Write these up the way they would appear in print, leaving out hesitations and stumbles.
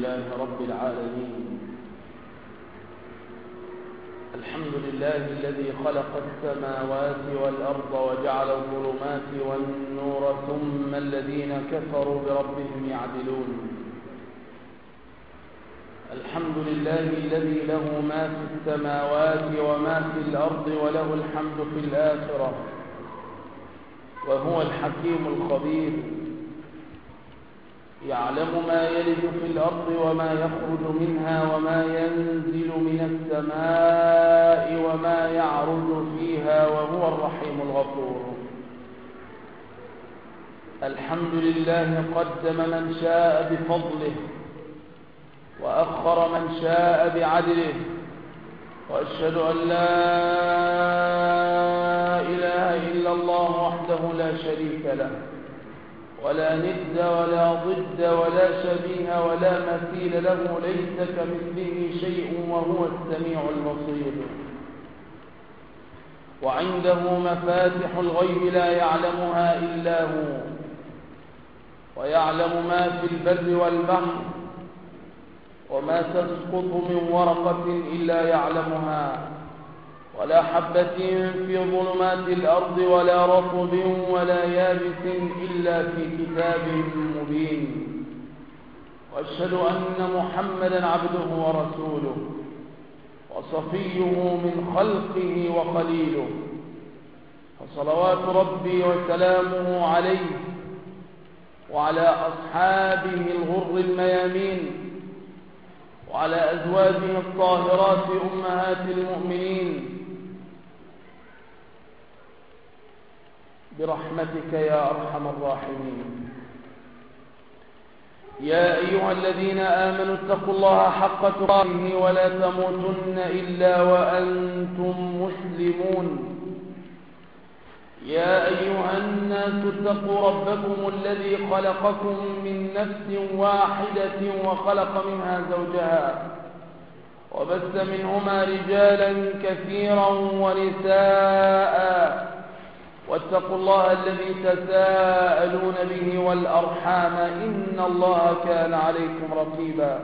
لله رب العالمين. الحمد لله الذي خلق السماوات والأرض وجعل الظلمات والنور ثم الذين كفروا بربهم يعدلون. الحمد لله الذي له ما في السماوات وما في الأرض وله الحمد في الآخرة، وهو الحكيم الخبير، يعلم ما يلج في الأرض وما يخرج منها وما ينزل من السماء وما يعرج فيها، وهو الرحيم الغفور. الحمد لله قدم من شاء بفضله وأخر من شاء بعدله، وأشهد أن لا إله إلا الله وحده لا شريك له، ولا ند ولا ضد ولا شبيه ولا مثيل له، ليس كمثله شيء وهو السميع البصير. وعنده مفاتح الغيب لا يعلمها إلا هو، ويعلم ما في البر والبحر، وما تسقط من ورقة إلا يعلمها، ولا حبة في ظلمات الأرض ولا رطب ولا يابس إلا في كتاب مبين. وأشهد أن محمدا عبده ورسوله وصفيه من خلقه وخليله، فصلوات ربي وسلامه عليه وعلى أصحابه الغر الميامين، وعلى أزواجه الطاهرات أمهات المؤمنين، برحمتك يا أرحم الراحمين. يا أيها الذين آمنوا اتقوا الله حق تقاته ولا تموتن إلا وأنتم مسلمون. يا أيها الناس اتقوا ربكم الذي خلقكم من نفس واحدة وخلق منها زوجها، وبث منهما رجالا كثيرا ونساء، واتقوا الله الذي تساءلون به والأرحام إن الله كان عليكم رقيبا.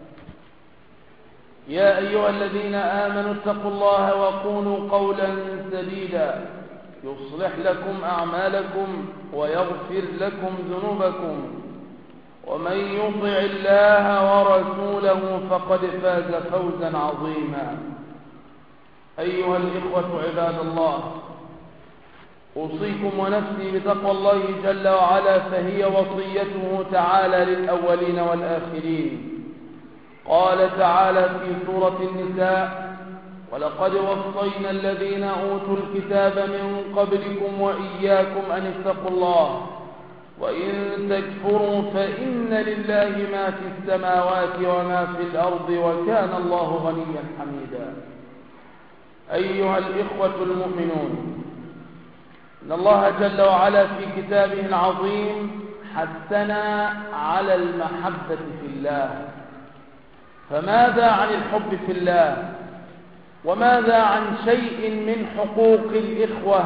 يا أيها الذين آمنوا اتقوا الله وقولوا قولا سديدا يصلح لكم أعمالكم ويغفر لكم ذنوبكم، ومن يطع الله ورسوله فقد فاز فوزا عظيما. أيها الإخوة عباد الله، أوصيكم ونفسي بتقوى الله جل وعلا، فهي وصيته تعالى للأولين والآخرين. قال تعالى في سورة النساء: ولقد وصينا الذين أوتوا الكتاب من قبلكم وإياكم أن اتقوا الله وإن تكفروا فإن لله ما في السماوات وما في الأرض وكان الله غنيا حميدا. أيها الإخوة المؤمنون، إن الله جل وعلا في كتابه العظيم حثنا على المحبة في الله. فماذا عن الحب في الله؟ وماذا عن شيء من حقوق الإخوة؟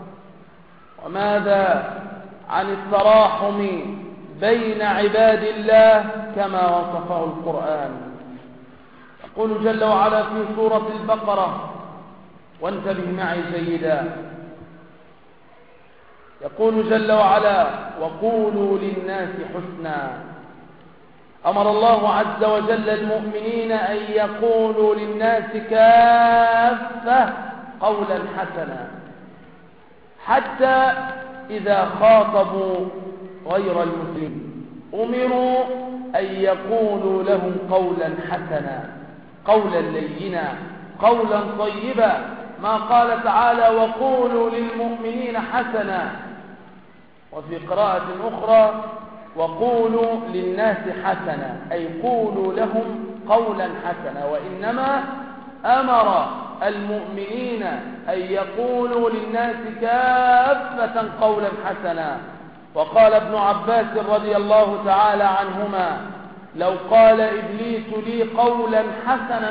وماذا عن التراحم بين عباد الله كما وصفه القرآن؟ يقول جل وعلا في سورة البقرة، وانتبه معي جيدا، يقول جل وعلا: وقولوا للناس حسنا. أمر الله عز وجل المؤمنين أن يقولوا للناس كافة قولا حسنا، حتى إذا خاطبوا غير المسلمين أمروا أن يقولوا لهم قولا حسنا، قولا لينا، قولا طيبا. ما قال تعالى: وقولوا للمؤمنين حسنا، وفي قراءة أخرى: وقولوا للناس حسنا، أي قولوا لهم قولا حسنا. وإنما أمر المؤمنين أن يقولوا للناس كافة قولا حسنا. وقال ابن عباس رضي الله تعالى عنهما: لو قال إبليس لي قولا حسنا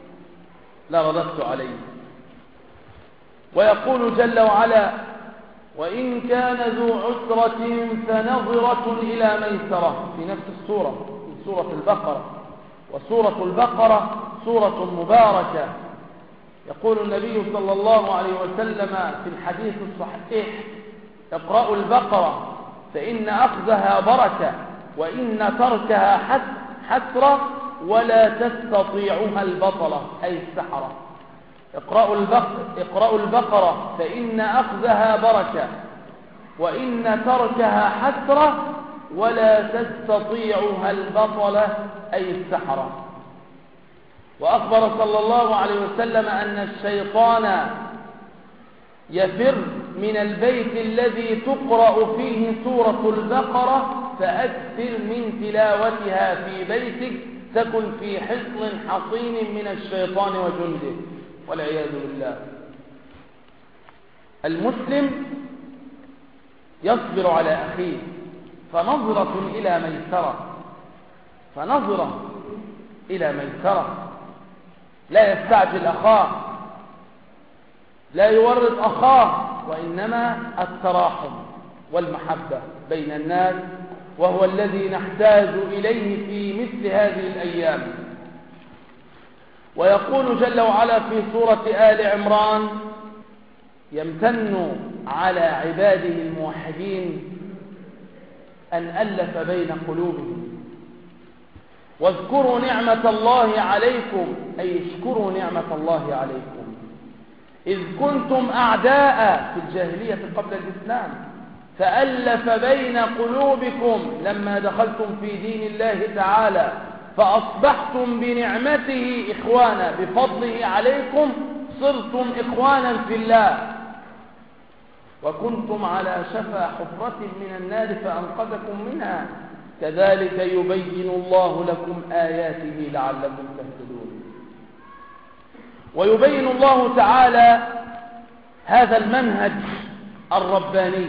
لرددت عليه. ويقول جل وعلا: وإن كان ذو عسرة فنظرة إلى ميسرة، في نفس السورة، في سورة البقرة. وسورة البقرة سورة مباركة. يقول النبي صلى الله عليه وسلم في الحديث الصحيح: اقرأوا البقرة فإن أخذها بركة وإن تركها حسرة ولا تستطيعها البطلة، أي السحرة. اقرأوا البقرة فإن أخذها بركة وإن تركها حسرة ولا تستطيعها البطلة، أي السحرة. وأخبر صلى الله عليه وسلم أن الشيطان يفر من البيت الذي تقرأ فيه سورة البقرة، فأكثر من تلاوتها في بيتك تكن في حصن حصين من الشيطان وجنده، والعياذ بالله. المسلم يصبر على أخيه، فنظرة إلى ميسرة، فنظرة إلى ميسرة. لا يستعجل أخاه، لا يورط أخاه، وإنما التراحم والمحبة بين الناس، وهو الذي نحتاج إليه في مثل هذه الأيام. ويقول جل وعلا في سورة آل عمران: يمتن على عباده الموحدين أن ألف بين قلوبهم، واذكروا نعمة الله عليكم، أي اشكروا نعمة الله عليكم، إذ كنتم أعداء في الجاهلية قبل الإسلام، فألف بين قلوبكم لما دخلتم في دين الله تعالى، فأصبحتم بنعمته إخوانا، بفضله عليكم صرتم إخوانا في الله، وكنتم على شفا حفرة من النار فأنقذكم منها، كذلك يبين الله لكم آياته لعلكم تهتدون. ويبين الله تعالى هذا المنهج الرباني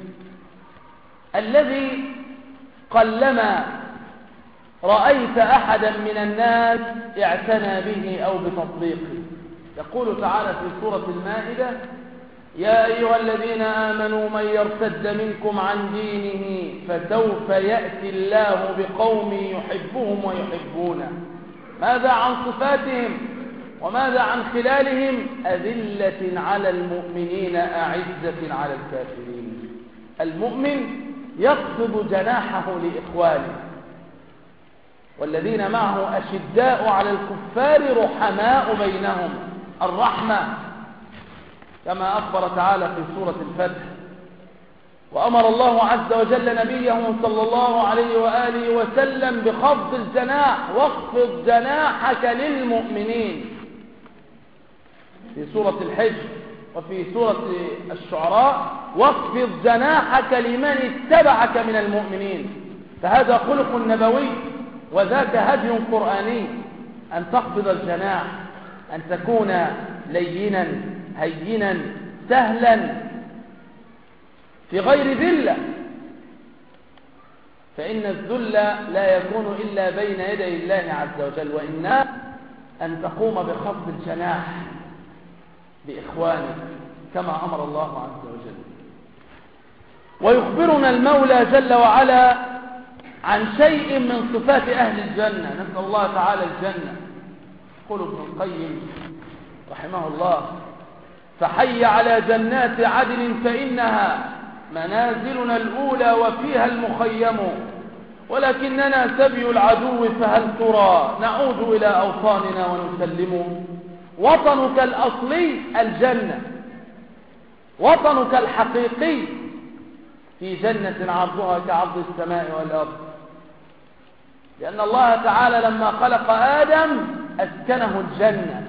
الذي قلما رأيت أحدا من الناس اعتنى به أو بتطبيقه. يقول تعالى في سورة المائدة: يا أيها الذين آمنوا من يرتد منكم عن دينه فسوف يأتي الله بقوم يحبهم ويحبونه. ماذا عن صفاتهم وماذا عن خلالهم؟ أذلة على المؤمنين أعزة على الكافرين. المؤمن يخفض جناحه لإخوانه، والذين معه أشداء على الكفار رحماء بينهم، الرحمة، كما أخبر تعالى في سورة الفتح. وأمر الله عز وجل نبيه صلى الله عليه وآله وسلم بخفض الجناح: واخفض جناحك للمؤمنين، في سورة الحج وفي سورة الشعراء: واخفض جناحك لمن اتبعك من المؤمنين. فهذا خلق نبوي وذاك هدي قرآني، أن تخفض الجناح، أن تكون لينا هينا سهلا في غير ذلة، فإن الذل لا يكون إلا بين يدي الله عز وجل، وإنما أن تقوم بخفض الجناح لإخوانك كما أمر الله عز وجل. ويخبرنا المولى جل وعلا عن شيء من صفات أهل الجنة، نسأل الله تعالى الجنة. يقول ابن القيم رحمه الله: فحي على جنات عدن فإنها منازلنا الأولى وفيها المخيم، ولكننا سبي العدو فهل ترى نعود إلى أوطاننا ونسلم. وطنك الأصلي الجنة، وطنك الحقيقي في جنة عرضها كعرض السماء والأرض، لأن الله تعالى لما خلق آدم أسكنه الجنة،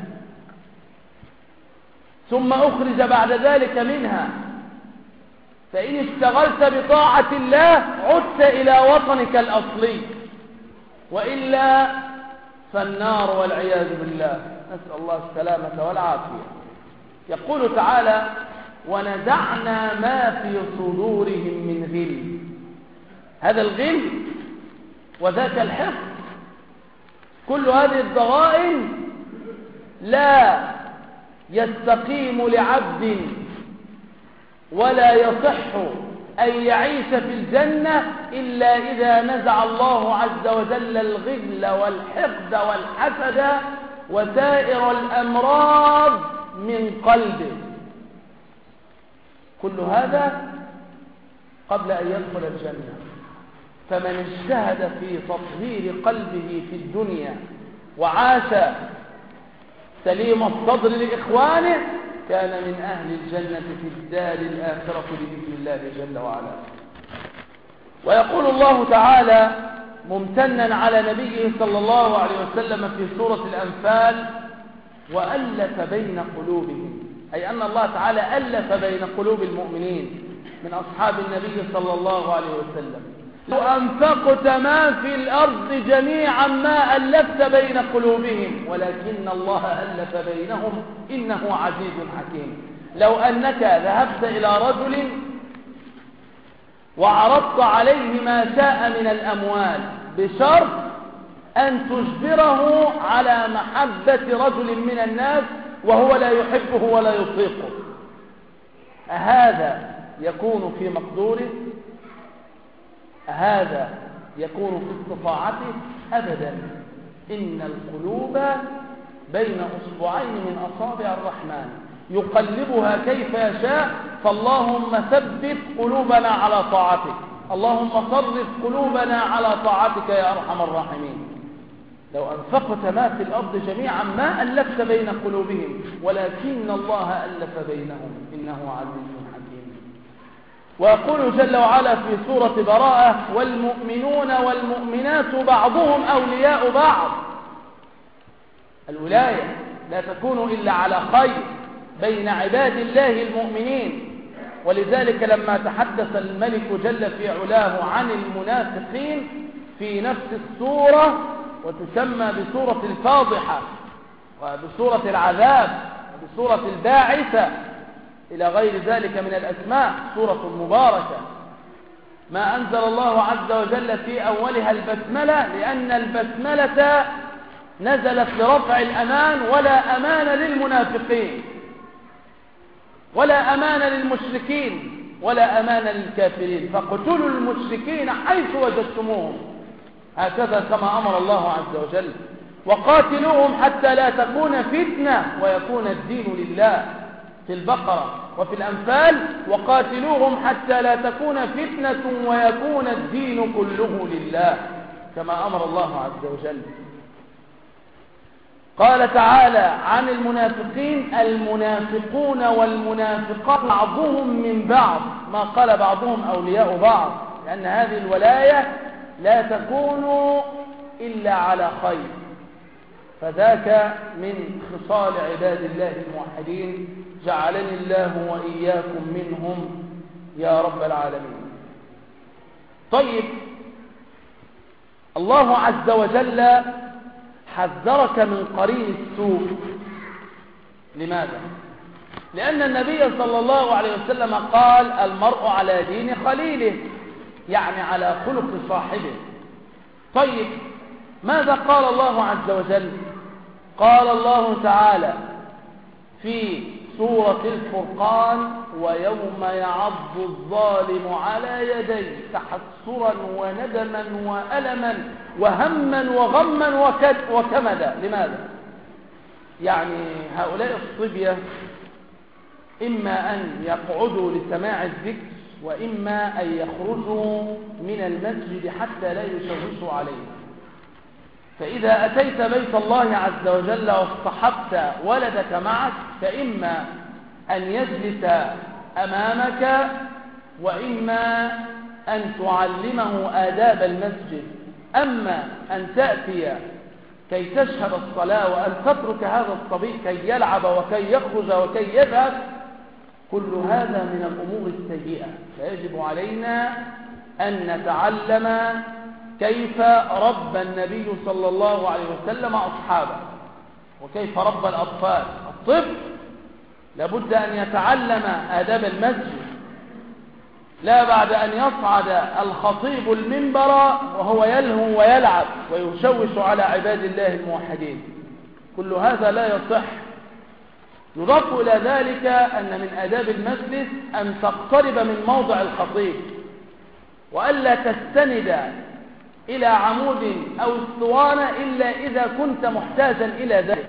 ثم أخرج بعد ذلك منها، فإن اشتغلت بطاعة الله عدت إلى وطنك الأصلي، وإلا فالنار والعياذ بالله، نسأل الله السلامة والعافية. يقول تعالى: ونزعنا ما في صدورهم من غل. هذا الغل وذاك الحقد، كل هذه الضغائن لا يستقيم لعبد ولا يصح أن يعيش في الجنة إلا إذا نزع الله عز وجل الغل والحقد والحسد وسائر الأمراض من قلبه. كل هذا قبل أن يدخل الجنة. فمن اجتهد في تطهير قلبه في الدنيا وعاش سليم الصدر لإخوانه كان من أهل الجنة في الدار الآخرة بإذن الله جل وعلا. ويقول الله تعالى ممتنا على نبيه صلى الله عليه وسلم في سورة الأنفال: وألف بين قلوبهم، أي أن الله تعالى ألف بين قلوب المؤمنين من أصحاب النبي صلى الله عليه وسلم. لو أنفقت ما في الأرض جميعا ما ألفت بين قلوبهم ولكن الله ألف بينهم إنه عزيز حكيم. لو أنك ذهبت إلى رجل وعرضت عليه ما شاء من الأموال بشرط أن تجبره على محبة رجل من الناس وهو لا يحبه ولا يطيقه، أهذا يكون في مقدوره؟ هذا يكون في استطاعته؟ أبدا. إن القلوب بين أصبعين من أصابع الرحمن يقلبها كيف يشاء. فاللهم ثبت قلوبنا على طاعتك، اللهم صرف قلوبنا على طاعتك يا أرحم الراحمين. لو أنفقت ما في الأرض جميعا ما ألفت بين قلوبهم ولكن الله ألف بينهم إنه عزيز حكيم. ويقول جل وعلا في سورة براءة: والمؤمنون والمؤمنات بعضهم أولياء بعض. الولاية لا تكون إلا على خير بين عباد الله المؤمنين. ولذلك لما تحدث الملك جل في علاه عن المنافقين في نفس السورة، وتسمى بسورة الفاضحة وبسورة العذاب وبسورة الباعثة إلى غير ذلك من الأسماء، سورة مباركة، ما أنزل الله عز وجل في أولها البسملة لأن البسملة نزلت لرفع الأمان، ولا أمان للمنافقين ولا أمان للمشركين ولا أمان للكافرين، فاقتلوا المشركين حيث وجدتموهم، هكذا كما أمر الله عز وجل، وقاتلوهم حتى لا تكون فتنة ويكون الدين لله في البقرة. وفي الأنفال: وقاتلوهم حتى لا تكون فتنة ويكون الدين كله لله، كما أمر الله عز وجل. قال تعالى عن المنافقين: المنافقون والمنافقات بعضهم من بعض، ما قال بعضهم أولياء بعض، لأن هذه الولاية لا تكون إلا على خير، فذاك من خصال عباد الله الموحدين، جعلني الله وإياكم منهم يا رب العالمين. طيب، الله عز وجل حذرك من قرين السوء. لماذا؟ لأن النبي صلى الله عليه وسلم قال: المرء على دين خليله، يعني على خلق صاحبه. طيب، ماذا قال الله عز وجل؟ قال الله تعالى في سورة الفرقان: ويوم يعض الظالم على يديه تحسرا وندما وألما وهما وغما وكمدا. لماذا؟ يعني هؤلاء الصبية إما أن يقعدوا لسماع الذكر وإما أن يخرجوا من المسجد حتى لا يشوشوا عليه. فإذا أتيت بيت الله عز وجل واصطحبت ولدك معك، فإما أن يجلس أمامك وإما أن تعلمه آداب المسجد. أما أن تأتي كي تشهد الصلاة وأن تترك هذا الصبي كي يلعب وكي يخرج وكي يذهب، كل هذا من الأمور السيئة. فيجب علينا أن نتعلم كيف ربى النبي صلى الله عليه وسلم أصحابه وكيف ربى الأطفال. الطفل لابد أن يتعلم آداب المسجد، لا بعد أن يصعد الخطيب المنبر وهو يلهو ويلعب ويشوش على عباد الله الموحدين. كل هذا لا يصح. يضاف إلى ذلك أن من آداب المجلس أن تقترب من موضع الخطيب، وألا تستند إلى عمود أو اسطوانة إلا إذا كنت محتاجا إلى ذلك.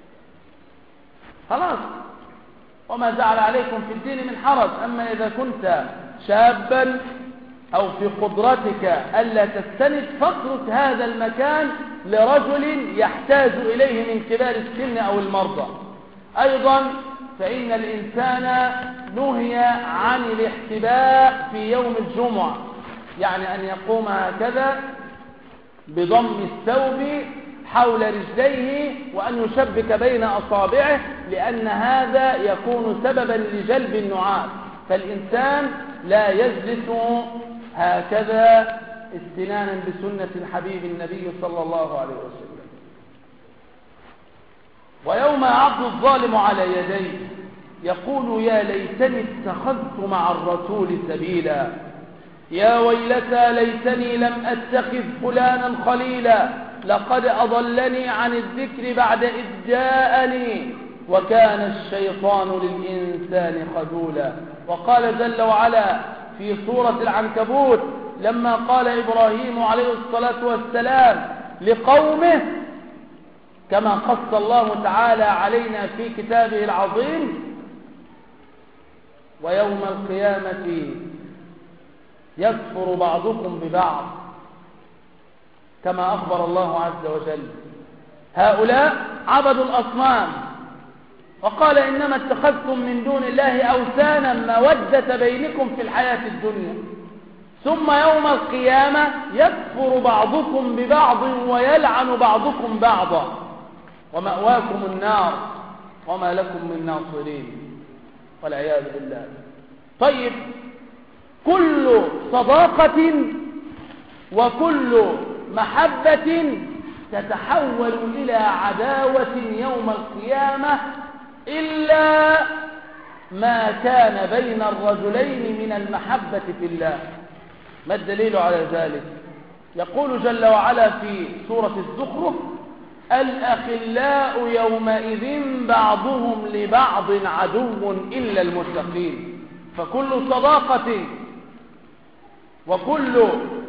خلاص، وما جعل عليكم في الدين من حرج. أما إذا كنت شابا أو في قدرتك ألا تستند، فاترك هذا المكان لرجل يحتاج إليه من كبار السن أو المرضى. أيضا فإن الإنسان نهي عن الاحتباء في يوم الجمعة، يعني أن يقوم هكذا بضم الثوب حول رجليه وأن يشبك بين أصابعه، لأن هذا يكون سببا لجلب النعاس. فالإنسان لا يجلس هكذا استنانا بسنة الحبيب النبي صلى الله عليه وسلم. ويوم يعض الظالم على يديه يقول يا ليتني اتخذت مع الرسول سبيلا، يا ويلتى ليتني لم أتخذ فلانا خليلا، لقد أضلني عن الذكر بعد إذ جاءني وكان الشيطان للإنسان خذولا. وقال جل وعلا في سورة العنكبوت لما قال إبراهيم عليه الصلاة والسلام لقومه، كما قص الله تعالى علينا في كتابه العظيم: ويوم القيامة يكفر بعضكم ببعض، كما أخبر الله عز وجل. هؤلاء عبدوا الأصنام، وقال إنما اتخذتم من دون الله أوثانا مودة بينكم في الحياة الدنيا، ثم يوم القيامة يكفر بعضكم ببعض ويلعن بعضكم بعضا ومأواكم النار وما لكم من ناصرين والعياذ بالله. طيب، كل صداقة وكل محبة تتحول إلى عداوة يوم القيامة إلا ما كان بين الرجلين من المحبة في الله. ما الدليل على ذلك؟ يقول جل وعلا في سورة الزخرف: الأخلاء يومئذ بعضهم لبعض عدو إلا المتقين. فكل صداقة وكل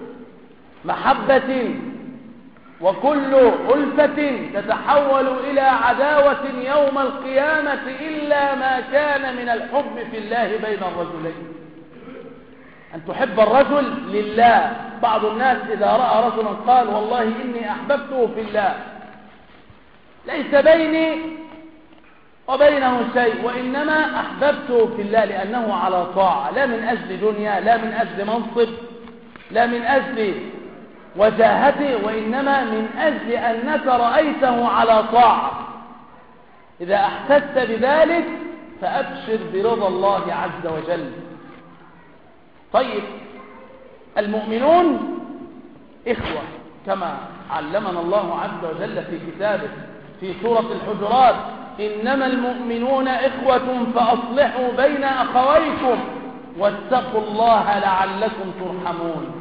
محبة وكل ألفة تتحول إلى عداوة يوم القيامة إلا ما كان من الحب في الله بين الرجلين. أن تحب الرجل لله. بعض الناس إذا رأى رجلا قال والله إني أحببته في الله، ليس بيني وبينه شيء، وإنما أحببته في الله لأنه على طاعة، لا من أجل دنيا، لا من أجل منصب، لا من أجل وجاهته، وإنما من أجل أنك رأيته على طاعة. إذا أحسست بذلك فأبشر برضا الله عز وجل. طيب، المؤمنون إخوة كما علمنا الله عز وجل في كتابه في سورة الحجرات: إنما المؤمنون إخوة فأصلحوا بين أخويكم واتقوا الله لعلكم ترحمون.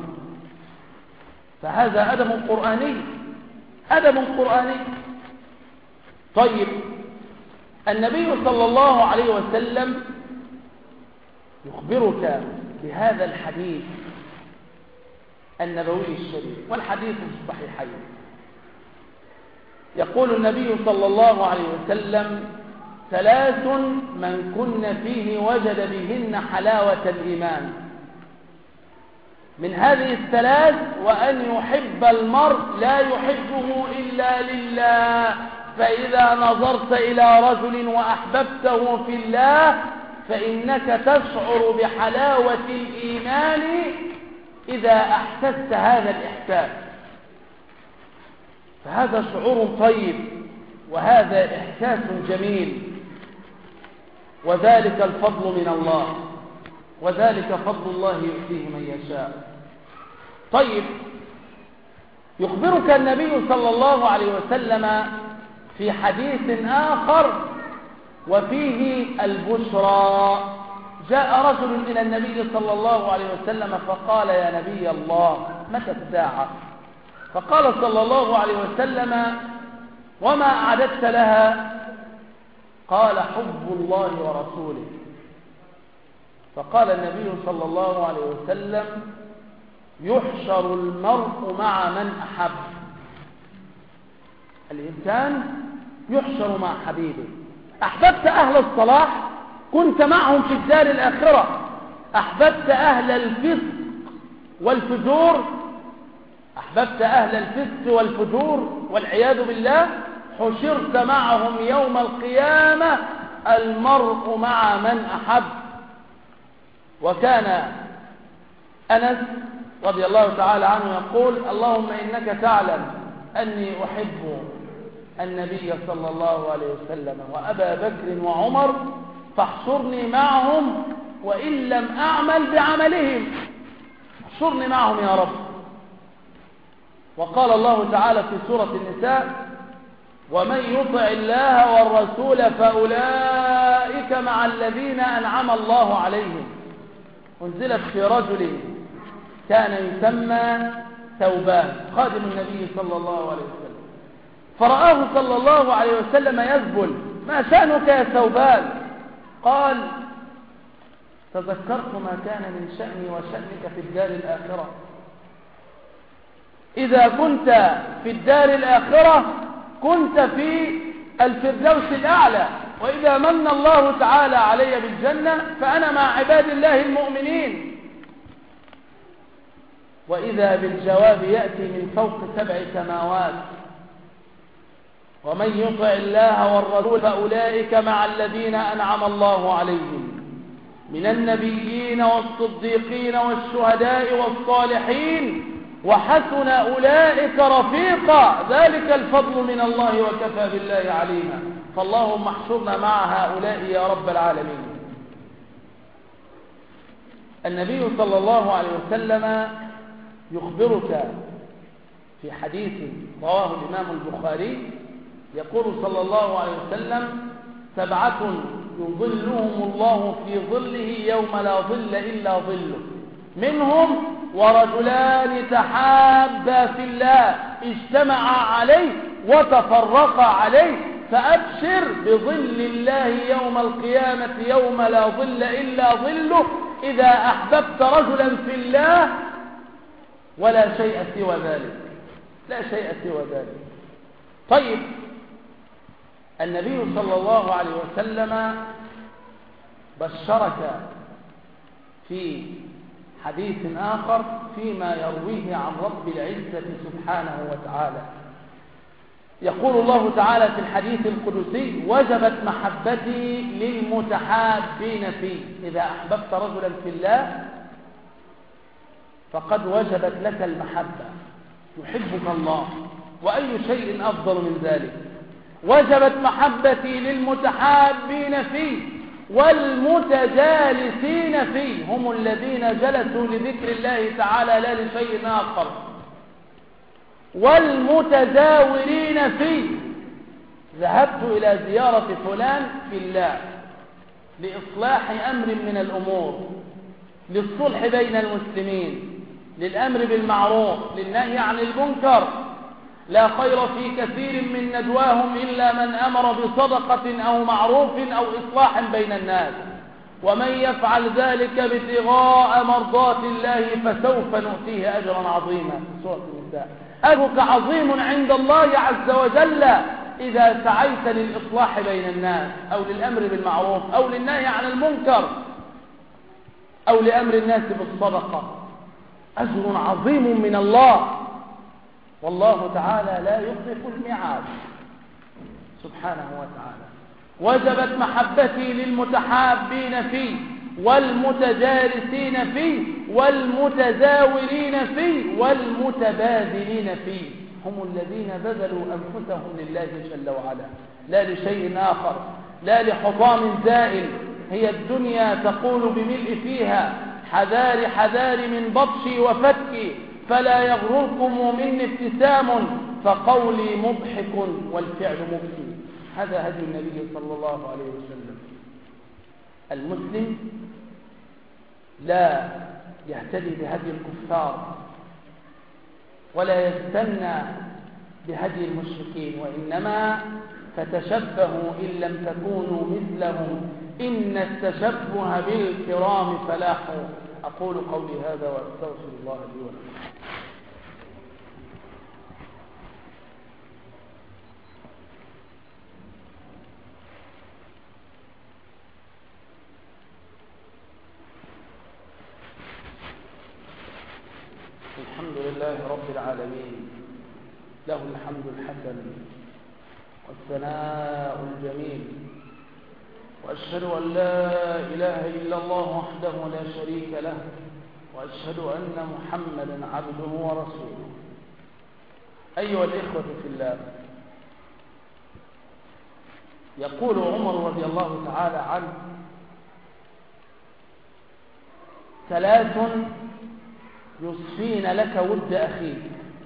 فهذا أدب قرآني، أدب قرآني. طيب، النبي صلى الله عليه وسلم يخبرك بهذا الحديث النبوي الشريف، والحديث في الصحيحين. يقول النبي صلى الله عليه وسلم: ثلاث من كن فيه وجد بهن حلاوة الإيمان. من هذه الثلاث: وأن يحب المرء لا يحبه إلا لله. فإذا نظرت إلى رجل وأحببته في الله فإنك تشعر بحلاوة الإيمان إذا أحسست هذا الإحساس. فهذا شعور طيب، وهذا إحساس جميل، وذلك الفضل من الله، وذلك فضل الله يؤتيه من يشاء. طيب، يخبرك النبي صلى الله عليه وسلم في حديث آخر وفيه البشرى. جاء رجل إلى النبي صلى الله عليه وسلم فقال: يا نبي الله، متى الساعة؟ فقال صلى الله عليه وسلم: وما أعددت لها؟ قال حب الله ورسوله. فقال النبي صلى الله عليه وسلم يحشر المرء مع من أحب. الإنسان يحشر مع حبيبه. أحببت أهل الصلاح كنت معهم في الدار الآخرة، أحببت أهل الفسق والفجور، أحببت أهل الفسق والفجور والعياذ بالله، حشرت معهم يوم القيامة. المرء مع من أحب. وكان أنس رضي الله تعالى عنه يقول اللهم إنك تعلم أني أحب النبي صلى الله عليه وسلم وأبا بكر وعمر فاحشرني معهم وإن لم أعمل بعملهم، احشرني معهم يا رب. وقال الله تعالى في سورة النساء ومن يطع الله والرسول فأولئك مع الذين أنعم الله عليهم. انزلت في رجل كان يسمى ثوبان خادم النبي صلى الله عليه وسلم، فرآه صلى الله عليه وسلم يذبل. ما شأنك يا ثوبان؟ قال تذكرت ما كان من شأني وشأنك في الدار الآخرة. إذا كنت في الدار الآخرة كنت في الفردوس الأعلى، وإذا من الله تعالى علي بالجنة فأنا مع عباد الله المؤمنين. وإذا بالجواب يأتي من فوق 7 سماوات ومن يطع الله والرسول فأولئك مع الذين أنعم الله عليهم من النبيين والصديقين والشهداء والصالحين وحسن أولئك رفيقا ذلك الفضل من الله وكفى بالله عليما. فاللهم احشرنا مع هؤلاء يا رب العالمين. النبي صلى الله عليه وسلم يخبرك في حديث رواه الإمام البخاري يقول صلى الله عليه وسلم 7 يظلهم الله في ظله يوم لا ظل إلا ظله، منهم ورجلان تحابا في الله اجتمعا عليه وتفرقا عليه، فأبشر بظل الله يوم القيامة يوم لا ظل إلا ظله إذا أحببت رجلا في الله ولا شيء سوى ذلك، لا شيء سوى ذلك. طيب النبي صلى الله عليه وسلم بشرك في حديث آخر فيما يرويه عن رب العزة سبحانه وتعالى. يقول الله تعالى في الحديث القدسي وجبت محبتي للمتحابين فيه. إذا أحببت رجلا في الله فقد وجبت لك المحبة، يحبك الله، وأي شيء أفضل من ذلك. وجبت محبتي للمتحابين فيه والمتجالسين فيه، هم الذين جلسوا لذكر الله تعالى لا لشيء آخر، والمتزاورين فيه. ذهبت إلى زيارة فلان في الله لإصلاح أمر من الأمور، للصلح بين المسلمين، للأمر بالمعروف، للنهي عن المنكر. لا خير في كثير من نجواهم إلا من أمر بصدقة أو معروف أو إصلاح بين الناس، ومن يفعل ذلك ابتغاء مرضات الله فسوف نؤتيه أجرا عظيما. سورة النساء. أجرك عظيم عند الله عز وجل إذا سعيت للإصلاح بين الناس أو للأمر بالمعروف أو للنهي عن المنكر أو لأمر الناس بالصدقة. أجر عظيم من الله، والله تعالى لا يخلف الميعاد سبحانه وتعالى. وجبت محبتي للمتحابين فيه والمتجالسين فيه والمتزاورين فيه والمتبادلين فيه، هم الذين بذلوا أنفسهم لله جل وعلا لا لشيء آخر، لا لحطام زائل. هي الدنيا تقول بملء فيها حذار حذار من بطشي وفتكي، فلا يغرركم مني ابتسام فقولي مضحك والفعل مبكي. هذا هدي النبي صلى الله عليه وسلم. المسلم لا يهتدي بهدي الكفار ولا يستنى بهدي المشركين، وإنما فتشبهوا إن لم تكونوا مثلهم إن التشبه بالكرام فلاح. أقول قولي هذا وأستغفر الله لي ولكم. الحمد لله رب العالمين، له الحمد الحسن والثناء الجميل، وأشهد أن لا إله إلا الله وحده لا شريك له، وأشهد أن محمدا عبده ورسوله. أيها الإخوة في الله، يقول عمر رضي الله تعالى عنه: ثلاث يصفين لك ود أخيك.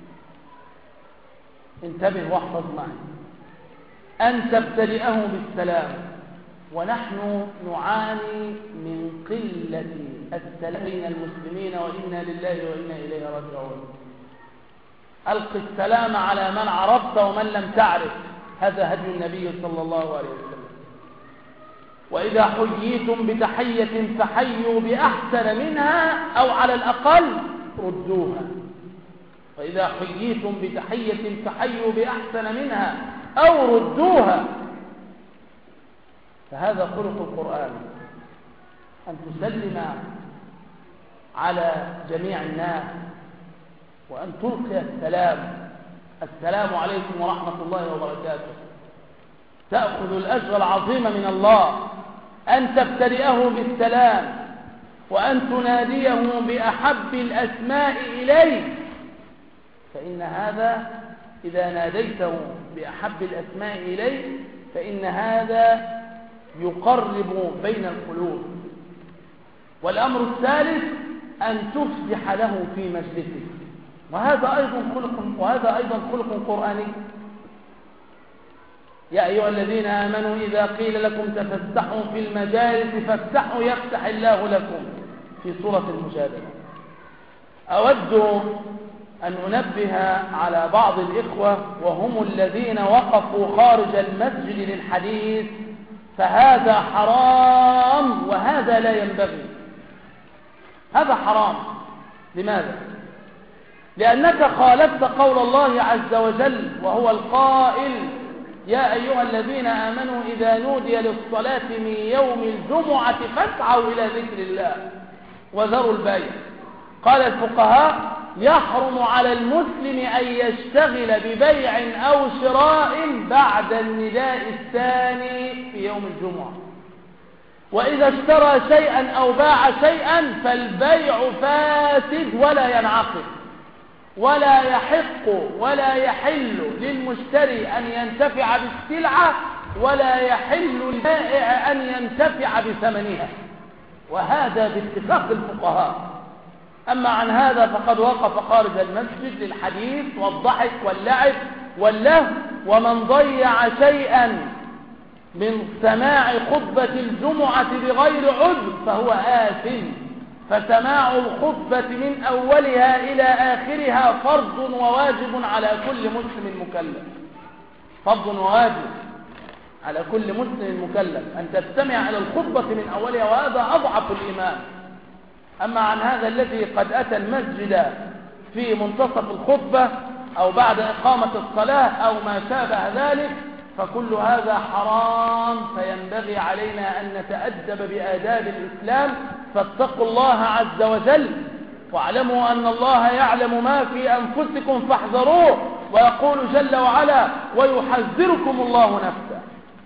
انتبه واحفظ معي: أن تبتدئه بالسلام، ونحن نعاني من قلة السلام بين المسلمين، وإنا لله وإنا إليه راجعون. ألق السلام على من عرفت ومن لم تعرف، هذا هدي النبي صلى الله عليه وسلم. وإذا حييتم بتحية فحيوا بأحسن منها أو على الأقل ردوها. وإذا حييتم بتحية فحيوا بأحسن منها أو ردوها. فهذا خلق القرآن، أن تسلم على جميع الناس وأن تلقي السلام: السلام عليكم ورحمة الله وبركاته. تأخذ الأجر العظيم من الله أن تبتدئه بالسلام، وأن تناديه بأحب الأسماء إليك، فإن هذا إذا ناديته بأحب الأسماء إليك فإن هذا يقرب بين القلوب. والأمر الثالث أن تفسح له في مجلسك، وهذا أيضا خلق قرآني. يا أيها الذين آمنوا إذا قيل لكم تفسحوا في المجالس فافسحوا يفسح الله لكم، في سورة المجادلة. أود أن أنبه على بعض الإخوة وهم الذين وقفوا خارج المسجد للحديث، فهذا حرام وهذا لا ينبغي. هذا حرام. لماذا؟ لأنك خالفت قول الله عز وجل، وهو القائل: يا أيها الذين آمنوا إذا نودي للصلاة من يوم الجمعة فاسعوا إلى ذكر الله وذروا البيع. قال الفقهاء: يحرم على المسلم أن يشتغل ببيع أو شراء بعد النداء الثاني في يوم الجمعة. وإذا اشترى شيئا أو باع شيئا فالبيع فاسد ولا ينعقد، ولا يحق ولا يحل للمشتري أن ينتفع بالسلعة، ولا يحل للبائع أن ينتفع بثمنها، وهذا باتفاق الفقهاء. أما عن هذا فقد وقف خارج المسجد للحديث والضحك واللعب واللهو. ومن ضيع شيئا من سماع خطبة الجمعة بغير عذر فهو آثم. فسماع الخطبة من أولها إلى آخرها فرض وواجب على كل مسلم مكلف. فرض وواجب على كل مسلم مكلف أن تستمع إلى الخطبة من أولها، وهذا أضعف الإيمان. أما عن هذا الذي قد أتى المسجد في منتصف الخطبة أو بعد إقامة الصلاة أو ما شابه ذلك فكل هذا حرام. فينبغي علينا أن نتأدب بآداب الإسلام. فاتقوا الله عز وجل، واعلموا أن الله يعلم ما في أنفسكم فاحذروه. ويقول جل وعلا: ويحذركم الله نفسه.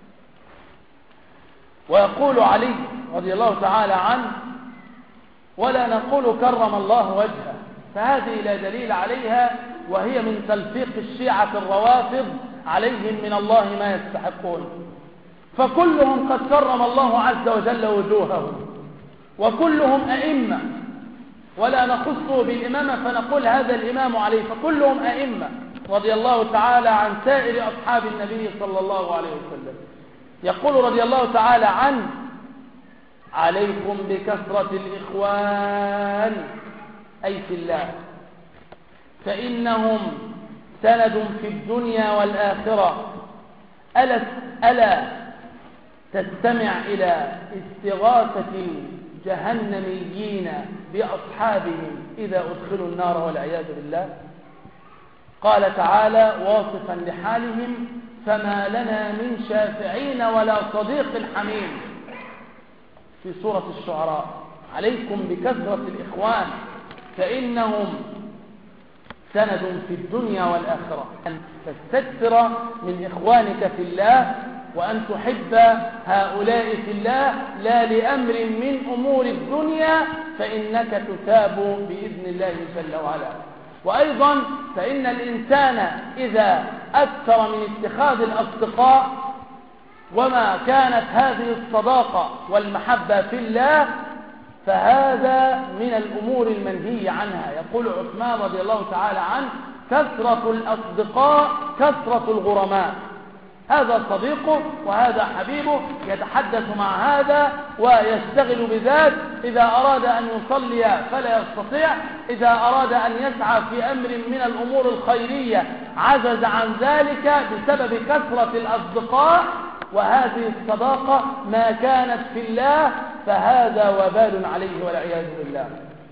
ويقول علي رضي الله تعالى عنه: ولا نقول كرم الله وجهه. فهذه لا دليل عليها، وهي من تلفيق الشيعة الروافض عليهم من الله ما يستحقون. فكلهم قد كرم الله عز وجل وجوههم، وكلهم أئمة، ولا نخصه بالإمامة فنقول هذا الإمام عليه، فكلهم أئمة رضي الله تعالى عن سائر أصحاب النبي صلى الله عليه وسلم. يقول رضي الله تعالى عنه: عليكم بكثرة الإخوان، أي في الله، فإنهم سند في الدنيا والآخرة. ألا تستمع إلى استغاثة الجهنميين بأصحابهم إذا أدخلوا النار والعياذ بالله؟ قال تعالى واصفا لحالهم: فما لنا من شافعين ولا صديق حميم، في سورة الشعراء. عليكم بكثرة الإخوان فإنهم سند في الدنيا والآخرة، أن تستكثر من إخوانك في الله، وأن تحب هؤلاء في الله لا لأمر من أمور الدنيا، فإنك تثاب بإذن الله جل وعلا. وأيضا فإن الإنسان إذا أكثر من اتخاذ الأصدقاء وما كانت هذه الصداقة والمحبة في الله، فهذا من الأمور المنهي عنها. يقول عثمان رضي الله تعالى عنه: كثرة الأصدقاء كثرة الغرماء. هذا صديقه وهذا حبيبه، يتحدث مع هذا ويشتغل بذات، إذا أراد أن يصلي فلا يستطيع، إذا أراد أن يسعى في أمر من الأمور الخيرية عجز عن ذلك بسبب كثرة الأصدقاء. وهذه الصداقة ما كانت في الله فهذا وبال عليه والعياذ بالله.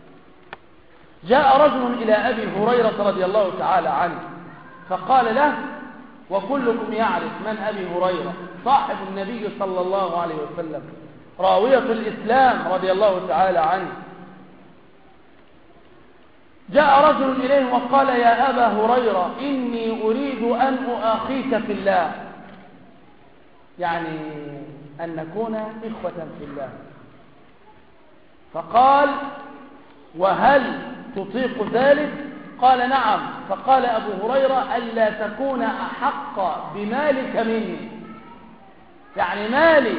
جاء رجل إلى أبي هريرة رضي الله تعالى عنه فقال له، وكلكم يعرف من أبي هريرة، صاحب النبي صلى الله عليه وسلم، راوية الإسلام رضي الله تعالى عنه. جاء رجل إليه وقال: يا أبا هريرة، إني أريد أن أخيك في الله، يعني أن نكون إخوة في الله. فقال: وهل تطيق ذلك؟ قال: نعم. فقال أبو هريرة: ألا تكون أحق بمالك مني، يعني مالي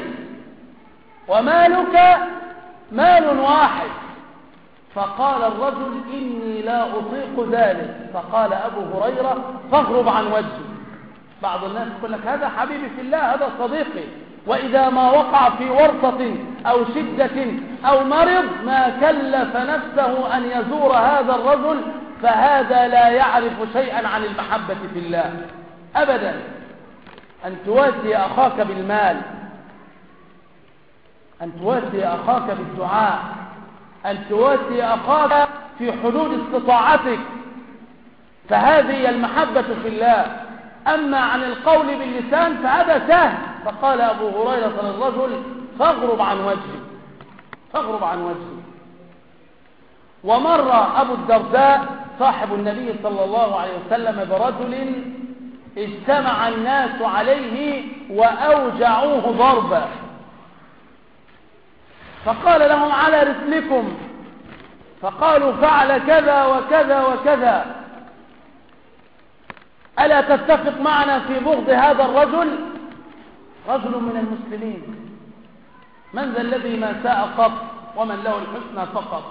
ومالك مال واحد. فقال الرجل: إني لا أطيق ذلك. فقال أبو هريرة: فاغرب عن وجهي. بعض الناس يقول لك: هذا حبيبي في الله، هذا صديقي، وإذا ما وقع في ورطة أو شدة أو مرض ما كلف نفسه أن يزور هذا الرجل، فهذا لا يعرف شيئا عن المحبة في الله أبدا. أن تواسي أخاك بالمال، أن تواسي أخاك بالدعاء، أن تواسي أخاك في حدود استطاعتك، فهذه المحبة في الله. أما عن القول باللسان فهذا سهل. فقال أبو هريرة للرجل: فاغرب عن وجهي، فاغرب عن وجهي. ومر أبو الدرداء صاحب النبي صلى الله عليه وسلم برجل اجتمع الناس عليه وأوجعوه ضربا، فقال لهم: على رسلكم. فقالوا: فعل كذا وكذا وكذا، ألا تتفق معنا في بغض هذا الرجل؟ رجل من المسلمين، من ذا الذي ما ساء قط ومن له الحسنى فقط.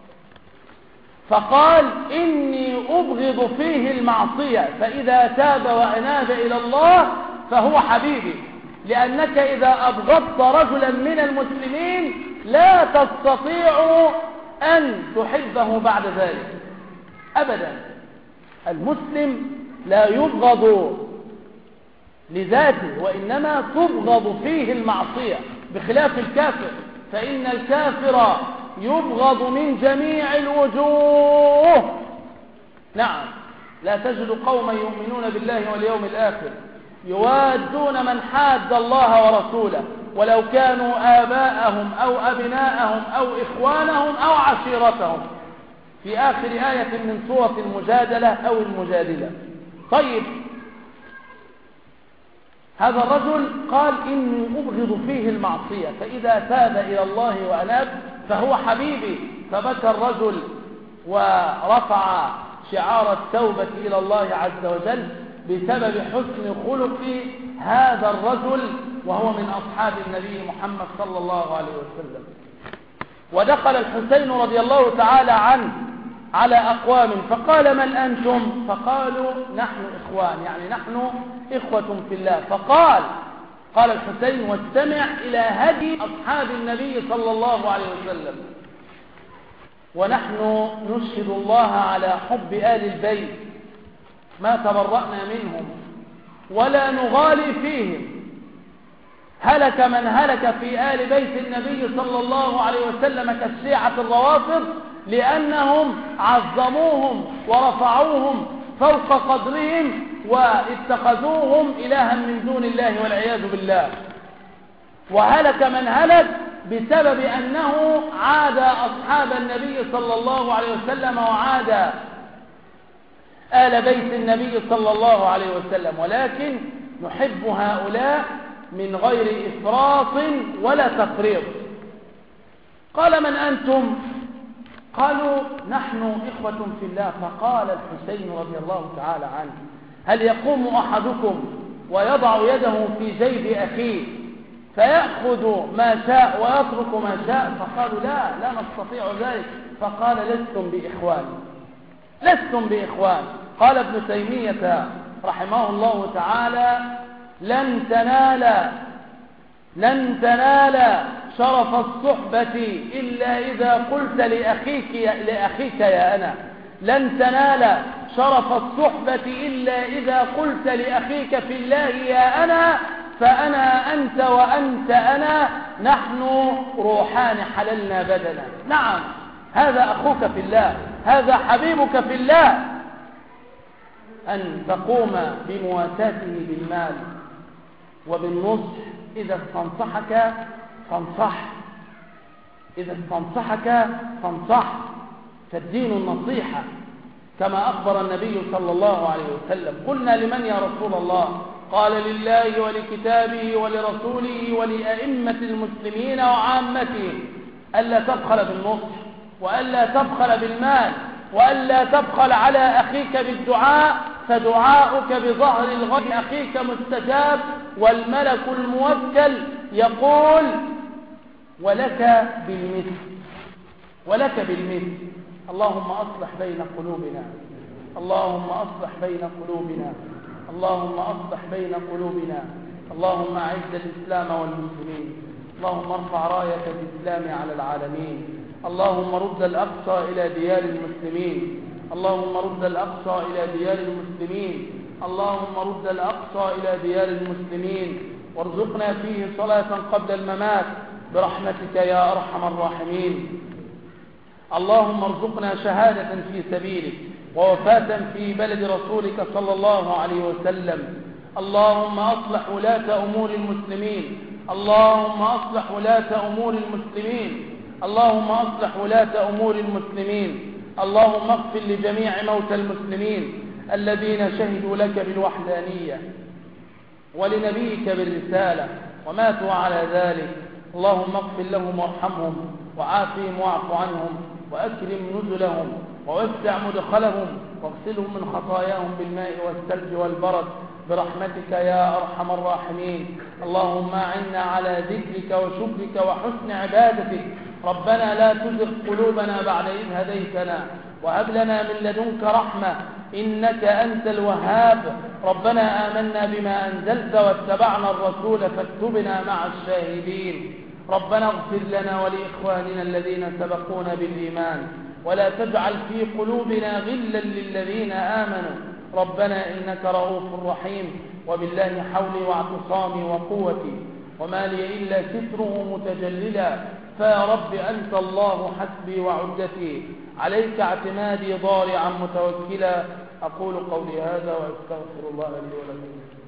فقال: إني أبغض فيه المعصية، فإذا تاب وأناب إلى الله فهو حبيبي، لأنك إذا أبغضت رجلا من المسلمين لا تستطيع أن تحبه بعد ذلك أبدا. المسلم لا يبغض لذاته، وإنما تبغض فيه المعصية، بخلاف الكافر، فإن الكافر يبغض من جميع الوجوه. نعم، لا تجد قوما يؤمنون بالله واليوم الآخر يوادون من حاد الله ورسوله ولو كانوا آباءهم أو أبناءهم أو إخوانهم أو عشيرتهم، في آخر آية من سورة المجادلة أو المجادلة. طيب، هذا الرجل قال: إني أبغض فيه المعصية، فإذا تاب إلى الله وأناب فهو حبيبي. فبكى الرجل ورفع شعار التوبة إلى الله عز وجل بسبب حسن خلق هذا الرجل، وهو من أصحاب النبي محمد صلى الله عليه وسلم. ودخل الحسين رضي الله تعالى عنه على أقوام فقال: من أنتم؟ فقالوا: نحن إخوان، يعني نحن إخوة في الله. قال الحسين: واستمع إلى هدي أصحاب النبي صلى الله عليه وسلم، ونحن نشهد الله على حب آل البيت ما تبرأنا منهم ولا نغالي فيهم. هلك من هلك في آل بيت النبي صلى الله عليه وسلم كالشيعة الروافض، لأنهم عظموهم ورفعوهم فوق قدرهم واتخذوهم إلها من دون الله والعياذ بالله. وهلك من هلك بسبب أنه عاد أصحاب النبي صلى الله عليه وسلم وعاد آل بيت النبي صلى الله عليه وسلم. ولكن نحب هؤلاء من غير إفراط ولا تفريط. قال: من أنتم؟ قالوا: نحن إخوة في الله. فقال الحسين رضي الله تعالى عنه: هل يقوم أحدكم ويضع يده في جيب أخيه فيأخذ ما شاء ويترك ما شاء؟ فقالوا: لا نستطيع ذلك. فقال: لستم بإخوان، لستم بإخوان. قال ابن تيمية رحمه الله تعالى: لن تنال شرف الصحبة إلا إذا قلت لأخيك يا أنا. لن تنال شرف الصحبة إلا إذا قلت لأخيك في الله يا أنا، فأنا أنت وأنت أنا، نحن روحان حللنا بدنا. نعم، هذا أخوك في الله، هذا حبيبك في الله. أن تقوم بمواساته بالمال وبالنصح. إذا استنصحك فانصح، إذا استنصحك فانصح. فالدين النصيحة كما أخبر النبي صلى الله عليه وسلم. قلنا: لمن يا رسول الله؟ قال: لله ولكتابه ولرسوله ولأئمة المسلمين وعامتهم. ألا تبخل بالنصح، وألا تبخل بالمال، وألا تبخل على أخيك بالدعاء، فدعاؤك بظهر الغيب أخيك مستجاب، والملك الموكل يقول: ولك بالمثل، ولك بالمثل. اللهم أصلح بين قلوبنا، اللهم أصلح بين قلوبنا، اللهم أصلح بين قلوبنا. اللهم أعز الإسلام والمسلمين، اللهم ارفع راية الإسلام على العالمين. اللهم رد الأقصى إلى ديار المسلمين، اللهم رد الأقصى إلى ديار المسلمين، اللهم رد الأقصى إلى ديار المسلمين، وارزقنا فيه صلاة قبل الممات برحمتك يا أرحم الراحمين. اللهم ارزقنا شهادة في سبيلك ووفاة في بلد رسولك صلى الله عليه وسلم. اللهم أصلح ولاة أمور المسلمين، اللهم أصلح ولاة أمور المسلمين، اللهم أصلح ولاة أمور المسلمين. اللهم اغفر لجميع موتى المسلمين الذين شهدوا لك بالوحدانية ولنبيك بالرسالة وماتوا على ذلك. اللهم اغفر لهم وارحمهم وعافهم واعف عنهم وأكرم نزلهم ووسع مدخلهم واغسلهم من خطاياهم بالماء والثلج والبرد برحمتك يا أرحم الراحمين. اللهم أعنا على ذكرك وشكرك وحسن عبادتك. ربنا لا تزغ قلوبنا بعد إذ هديتنا وهب لنا من لدنك رحمة إنك أنت الوهاب. ربنا آمنا بما أنزلت واتبعنا الرسول فاكتبنا مع الشاهدين. ربنا اغفر لنا ولإخواننا الذين سبقونا بالإيمان ولا تجعل في قلوبنا غلا للذين آمنوا ربنا إنك رؤوف رحيم. وبالله حولي واعتصامي وقوتي وما لي إلا ستره متجللا. فيا رب أنت الله حسبي وعدتي، عليك اعتمادي ضارعا متوكلا. أقول قولي هذا وأستغفر الله لي ولكم.